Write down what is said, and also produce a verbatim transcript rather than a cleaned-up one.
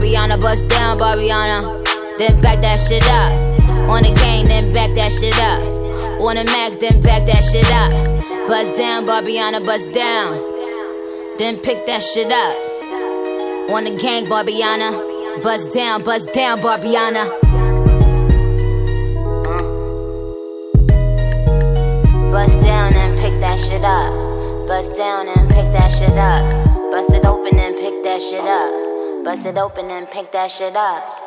Barbiana, bust down, Barbiana. Then back that shit up. On the gang, then back that shit up. On the max, then back that shit up. Bust down, Barbiana, bust down. Then pick that shit up. On the gang, Barbiana. Bust down, bust down, Barbiana. Uh. Bust down and pick that shit up. Bust down and pick that shit up. Bust it open and pick that shit up. Bust it open and pick that shit up.